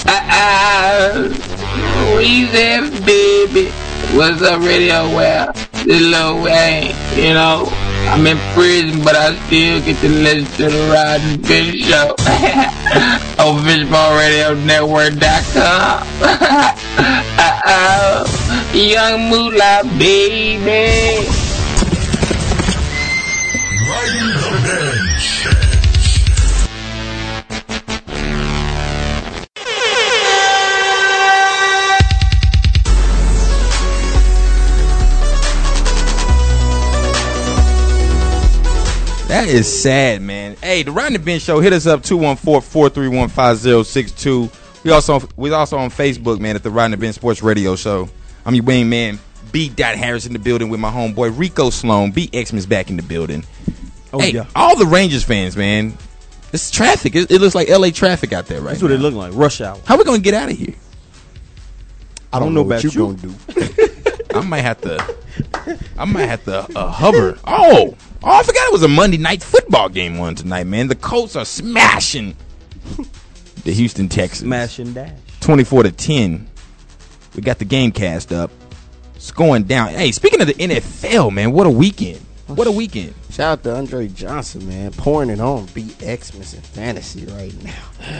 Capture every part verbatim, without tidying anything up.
Uh, Weezy, baby. What's up, Radio Well? This Lil Wayne, you know. I'm in prison, but I still get to listen to the Rod and Fish Show on fishbone radio network dot com. Uh-oh. Young Moolah, baby. Riding the bench. That is sad, man. Hey, the Riding the Bench Show. Hit us up two one four, four three one, five zero six two. We also we also on Facebook, man, at the Riding the Bench Sports Radio Show. I'm your wing man, B. Harris in the building with my homeboy Rico Sloan. B. Xman's back in the building. Oh hey, yeah, all the Rangers fans, man. It's traffic. It, it looks like L A traffic out there, right? That's what now. it look like. Rush hour. How we gonna get out of here? I don't, know, know about what you, you. gonna do. I might have to. I might have to uh, hover. Oh, oh! I forgot it was a Monday night football game one tonight, man. The Colts are smashing the Houston Texans, Smash and dash. twenty-four to ten. We got the game cast up. It's going down. Hey, speaking of the N F L, man, what a weekend! What a weekend! Shout out to Andre Johnson, man, pouring it on B. Xmas in fantasy right now.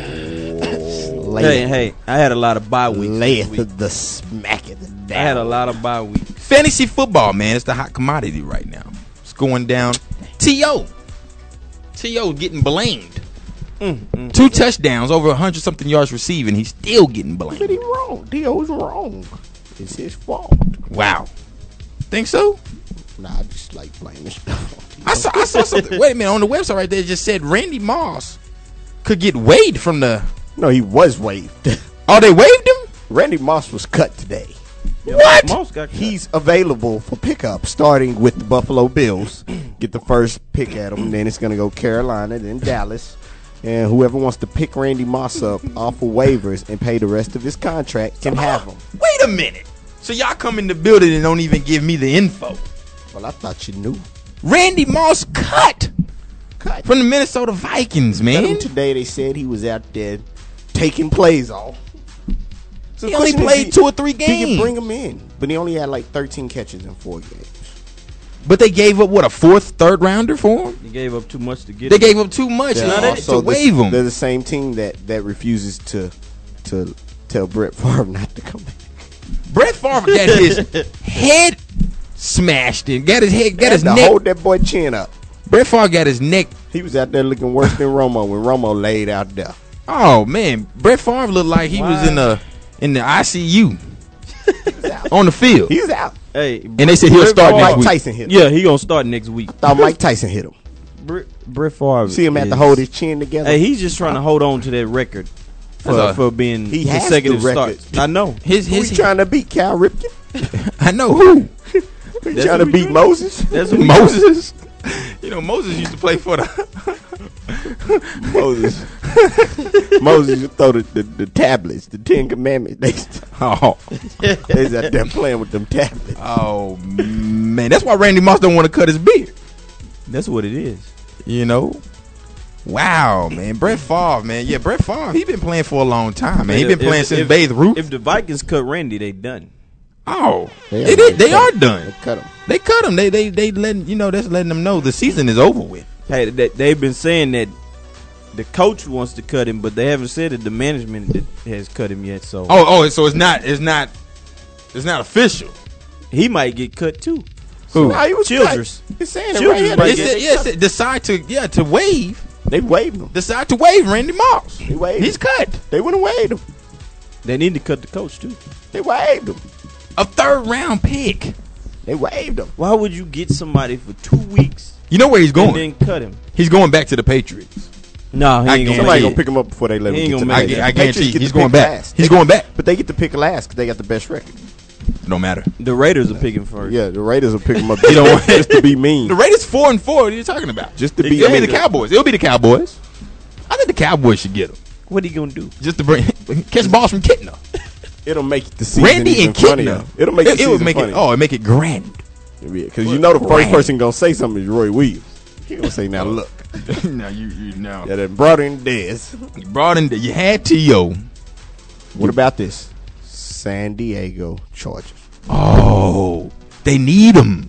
Hey, hey, I had a lot of bye weeks. Layeth this week. the, the smack of the down. I had a lot of bye weeks. Fantasy football, man, it's the hot commodity right now. It's going down. T O T O getting blamed. Mm, mm, Two touchdowns, over one hundred something yards receiving. He's still getting blamed. But he wrong. D O's wrong. It's his fault. Wow. Think so? Nah, I just like blaming stuff. I saw, I saw something. Wait a minute. On the website right there, it just said Randy Moss could get waived from the. No, he was waived. Oh, they waived him? Randy Moss was cut today. Yeah, What? Moss got cut. He's available for pickup, starting with the Buffalo Bills. Get the first pick at him. Then it's going to go Carolina, then Dallas. And whoever wants to pick Randy Moss up off of waivers and pay the rest of his contract can have him. Wait a minute. So y'all come in the building and don't even give me the info. Well, I thought you knew. Randy Moss cut Cut. from the Minnesota Vikings, Cut him man. today. They said he was out there taking plays off. So He the only question is, played he- two or three He can games. bring him in, but he only had like thirteen catches in four games. But they gave up, what, a fourth, third rounder for him? They gave up too much to get. They him. gave up too much They're now they, also to the- waive him. They're the same team that, that refuses to to tell Brett Favre not to come back. Brett Favre got his head smashed in. Got his head, got Had his to neck. hold that boy chin up. Brett Favre got his neck. He was out there looking worse than Romo when Romo laid out there. Oh man, Brett Favre looked like he was in the in the I C U on the field. He's out. Hey, And they said he'll start next Mike week. Tyson hit him. yeah, he gonna start next week. Thought Mike Tyson hit him. Brett, Brett Favre. See him have to is- hold his chin together. Hey, he's just trying to hold on to that record for, That's all. for being He has consecutive the record. starts. I know. His Who his. he trying to beat? Cal Ripken? I know who. He That's trying to who he beat doing. Moses? That's what Moses. You know Moses used to play for the. Moses. Moses used to throw the, the, the tablets, the Ten Commandments. They, Oh, they was out there playing with them tablets. oh man, that's why Randy Moss don't want to cut his beard. That's what it is. You know. Wow, man, Brett Favre, man, yeah, Brett Favre, he been playing for a long time, man. He been If- playing if- since if- Babe Ruth. If the Vikings cut Randy, they done. Oh, They they, are- they, they they cut are him. done. They cut him. They cut him. They they they letting you know that's letting them know the season is over with. Hey, that they've been saying that the coach wants to cut him, but they haven't said that the management that has cut him yet. So Oh oh, so it's not it's not it's not official. he might get cut too. Who? Nah, he was Childress. cut. He's saying it Childress right here. might They, It get- said, yeah, it said decide to yeah to waive they waived him. decide to waive Randy Moss. They waived He's him. cut. They went and waived him. They need to cut the coach too. They waived him. A third round pick. They waived him. Why would you get somebody for two weeks You know where he's and going? then cut him? He's going back to the Patriots. No, he I ain't guarantee gonna Somebody make gonna it. pick him up before they let He him ain't get to gonna the make I, it. gu- I Patriots guarantee get he's to pick going back. last. He's They- going back. But they get to pick last because they got the best record. Don't matter. The Raiders are picking first. Yeah, the Raiders will pick him up. You know what? just to be mean. The Raiders four and four. What are you talking about? Just to It'll be be mean. the Cowboys. It'll be the Cowboys. I think the Cowboys should get him What are you gonna do? just to bring catch balls from Kitna. It'll make the season Randy even and funnier. Kitna. It'll make it, the it season would make funnier. it. Oh, it make it grand. Because you know the first Grand. person gonna say something is Roy Williams. He gonna say, "Now look, now you you know yeah, that brought in Dez." you brought in the, you had T O What about this? San Diego Chargers. Oh, they need him.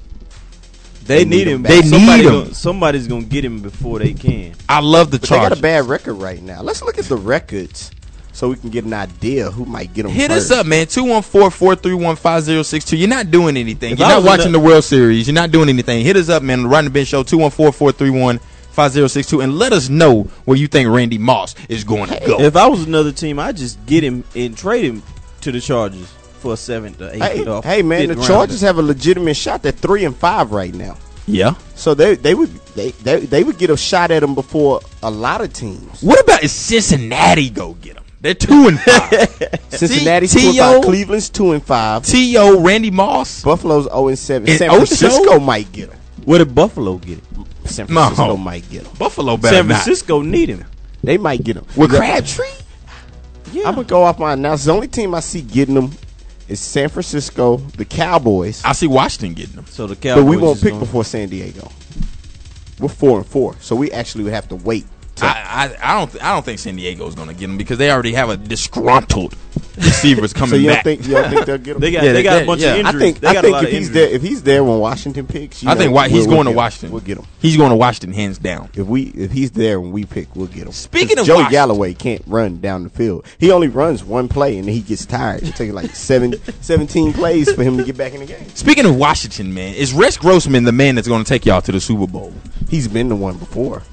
They, need him. They Somebody need him. Gonna, somebody's gonna get him before they can. I love the But they got Chargers. a bad record right now. Let's look at the records so we can get an idea who might get them Hit first. us up, man. two one four, four three one, five zero six two. You're not doing anything. If You're I not was watching in the the- World Series. You're not doing anything. Hit us up, man. The Rodney Ben Show, two one four, four three one, five zero six two. And let us know where you think Randy Moss is going to go. If I was another team, I'd just get him and trade him to the Chargers for a seventh or eighth. Hey, or hey man, the fifth Chargers rounder. have a legitimate shot. They're three and five right now. Yeah. So they they would they, they they would get a shot at them before a lot of teams. What about if Cincinnati go get him? They're two and five. Cincinnati's T- two and T O five. Cleveland's two and five. T O Randy Moss. Buffalo's zero and seven. And San Ocho? Francisco might get them. Where did Buffalo get him? San Francisco No. might get them. Buffalo better San not. Francisco need him. They might get them. With Crabtree? Yeah. I'm gonna go off my analysis. The only team I see getting them is San Francisco, the Cowboys, I see Washington getting them. so the Cowboys but we won't is pick gonna- before San Diego. We're four and four, so we actually would have to wait. to- I, I I don't th- I don't think San Diego is going to get him because they already have a disgruntled receivers coming so you back. don't think you don't think they'll get them? They got Yeah, they they- got they- a bunch yeah. of I injuries. I think they I got a think lot if of he's injuries. there, if he's there when Washington picks, you I know, think Wa- he's we'll- going we'll to get him. Washington. We'll get him. He's going to Washington hands down. If we if he's there when we pick, we'll get him. Speaking 'Cause of Joey Washington- Galloway can't run down the field. He only runs one play and then he gets tired. It takes like seven, seventeen plays for him to get back in the game. Speaking of Washington, man, is Rex Grossman the man that's going to take y'all to the Super Bowl? He's been the one before.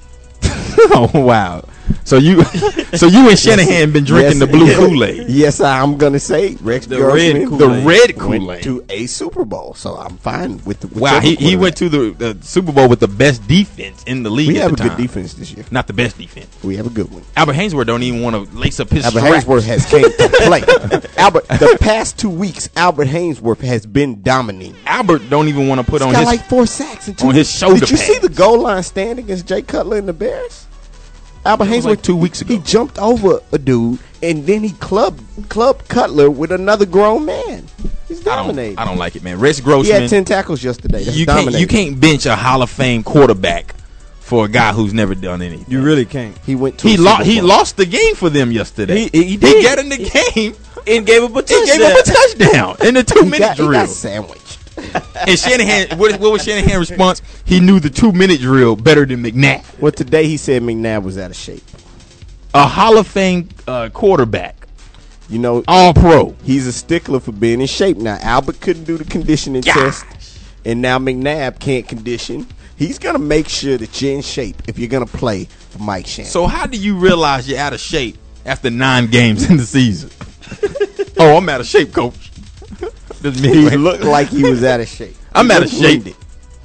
Oh wow! So you, so you and Shanahan been drinking Yes, the blue yes. Kool-Aid. Yes, I'm gonna say Rex The Grossman, red The Kool-Aid. red went Kool-Aid. to a Super Bowl, so I'm fine with the. Wow, he, he went to the, the Super Bowl with the best defense in the league. We at have a the good time. defense this year. Not the best defense. We have a good one. Albert Hainsworth don't even want to lace up his Albert straps. Hainsworth has came to play. Albert, the past two weeks, Albert Hainsworth has been dominating. Albert don't even want to put He's on got his. like four sacks and two. on his shoulder Did you see pads. the goal line stand against Jay Cutler and the Bears? Albert That was Hainsworth like two weeks ago. He jumped over a dude and then he clubbed clubbed Cutler with another grown man. He's I dominating. don't, I don't like it, man. Rex He Grossman. had ten tackles yesterday. That's you can't dominating. you can't bench a Hall of Fame quarterback for a guy who's never done anything. You really can't. He went to He a lost. Super He Bowl. lost the game for them yesterday. He- he did. got in the game And gave up a and touchdown. gave up a touchdown in the two He minute got, he drill. got sandwiched. And Shanahan, what, what was Shanahan's response? He knew the two minute drill better than McNabb, Well, today he said McNabb was out of shape. a Hall of Fame uh, quarterback, You know, All Pro. he's a stickler for being in shape. Now, Albert couldn't do the conditioning Gosh. test, and now McNabb can't condition. He's going to make sure that you're in shape if you're going to play for Mike Shannon. So how do you realize you're out of shape after nine games in the season? Oh, I'm out of shape, coach. That's me. he looked like he was out of shape. I'm He out of looked shape. winded.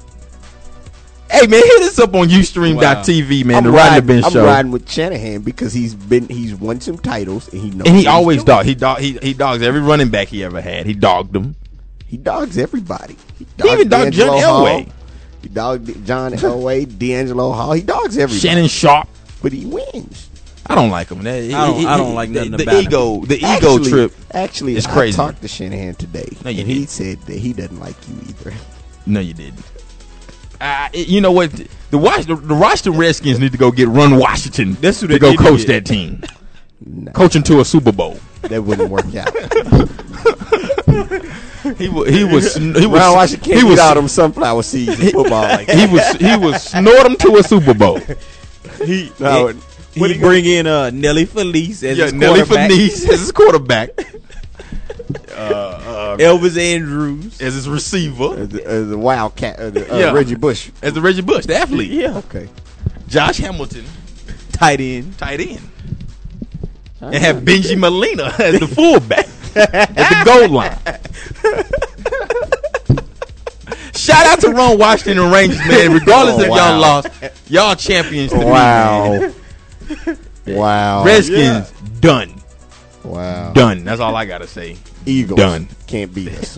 Hey man, hit us up on Ustream dot T V, man. I'm, the Rodney riding, Ben I'm Show. riding with Shanahan because he's been he's won some titles and he knows. And he what he's always doing. dog. He dog. He, he dogs every running back he ever had. He dogged them. He dogs everybody. He, He even dogged John D'Angelo Hall. Elway. He dogged John Elway, D'Angelo Hall. He dogs everybody. Shannon Sharp. But he wins. I don't like him. That, I don't- I don't like the, nothing the about ego. The ego Actually- trip. Actually, is I crazy. talked to Shanahan today, No, you and he didn't. said that he doesn't like you either. No, you didn't. Uh, it- you know what? The, Wash, the the Washington Redskins need to go get Run Washington. That's who to they go need to coach get. that team. No, Coach him to a Super Bowl. that wouldn't work out. He was. He was. He was. Ron Washington can't he beat was. all them sunflower seeds in football like that. He was. He was. Snort him to a Super Bowl. He, No, he, what he he bring in uh, Nelly Felice as Yeah, his Nelly quarterback. Felice as his quarterback. Elvis Andrews. As his receiver. Uh, the, uh, the Wildcat, uh, the, uh, Yeah. Reggie Bush. As the Reggie Bush, the athlete. Yeah. Okay. Josh Hamilton, Tight end. tight end. And have Benji Molina as the fullback at the goal line. Shout out to Ron Washington and Rangers, man. Regardless Oh, if wow. y'all lost, y'all champions to me, man. Wow. Wow. Redskins, done. Wow. Done. That's all I got to say. Eagles. Done. Can't beat us.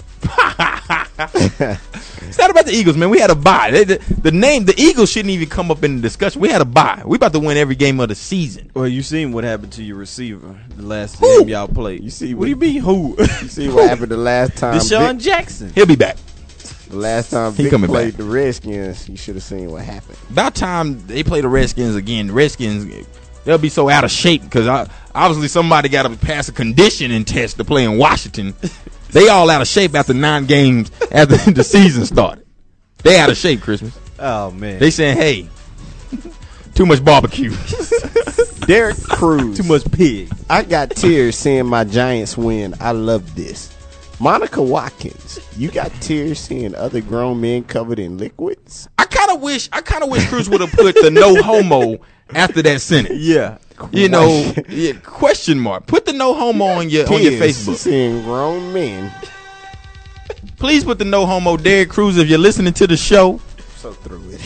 It's not about the Eagles, man. We had a bye. They- The, the name, the Eagles shouldn't even come up in the discussion. We had a bye. We about to win every game of the season. Well, you seen what happened to your receiver the last Who? game y'all played. You see what what- do you mean who? You see what happened the last time? Deshaun Vic, Jackson. He'll be back. the last time He Vic coming played back. the Redskins, you should have seen what happened. About time they play the Redskins again. The Redskins, they'll be so out of shape because obviously somebody got to pass a conditioning test to play in Washington. They all out of shape after nine games after the season started. They out of shape, Christmas. Oh man, they saying, hey, too much barbecue. Derek Cruz. Too much pig. I got tears seeing my Giants win. I love this. Monica Watkins, you got tears seeing other grown men covered in liquids? I kind of wish I kind of wish Cruz would have put the no homo after that sentence. Yeah. You know, yeah, question mark. Put the no homo on your on your Facebook. Seeing grown men. Please put the no homo. Derek Cruz, if you're listening to the show, so through with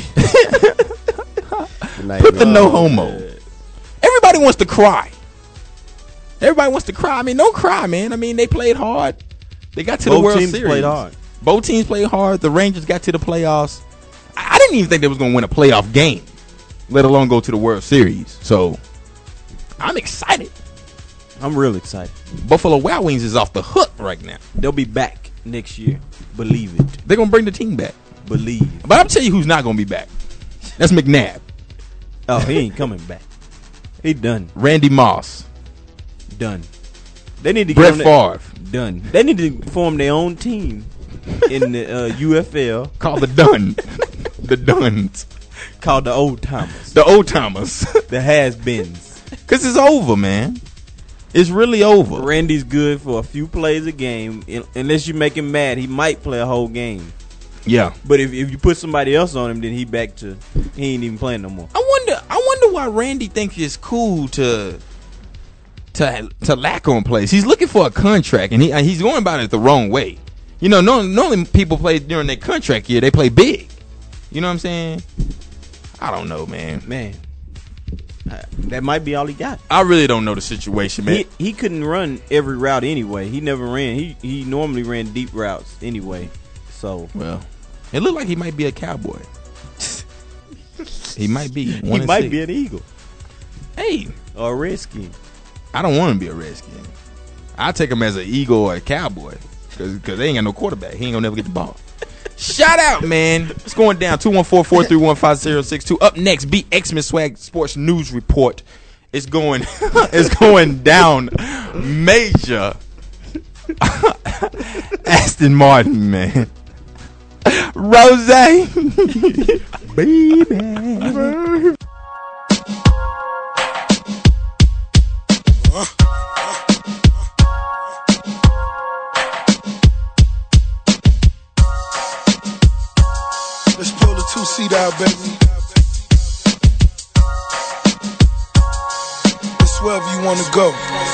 it. Put the no homo. Everybody wants to cry. Everybody wants to cry. I mean, don't cry, man. I mean, they played hard. They got to Both the World teams Series. Played hard. Both teams played hard. The Rangers got to the playoffs. I didn't even think they was going to win a playoff game, let alone go to the World Series. So, I'm excited. I'm real excited. Buffalo Wild Wings is off the hook right now. They'll be back next year. Believe it. They're going to bring the team back. Believe. But I'll tell you who's not going to be back. That's McNabb. Oh, he ain't coming back. He done. Randy Moss. Done. They need to Brett get Favre. Done. They need to form their own team in the uh, U F L called the Dun. The Duns. Called the Old Timers. The Old Timers. The Has-Beens. Because it's over, man. It's really over. Randy's good for a few plays a game. Unless you make him mad, he might play a whole game. Yeah. But if, if you put somebody else on him, then he back to he ain't even playing no more. I wonder I wonder why Randy thinks it's cool to to to lack on plays. He's looking for a contract, and he he's going about it the wrong way. You know, normally, normally people play during their contract year, they play big. You know what I'm saying? I don't know, man. Man, uh, that might be all he got. I really don't know the situation, man. He, he couldn't run every route anyway. He never ran. He he normally ran deep routes anyway. So well, it looked like he might be a Cowboy. He might be. He might six. be an Eagle. Hey, or a Redskin. I don't want to be a Redskin. I take him as an Eagle or a Cowboy because they ain't got no quarterback. He ain't gonna never get the ball. Shout out, man. It's going down. two one four, four three one, five zero six two. Up next, B. Xmas Swag Sports News Report. It's going it's going down major. Aston Martin, man. Rose. Baby. Let's pull the two-seat out, baby. It's wherever you want to go.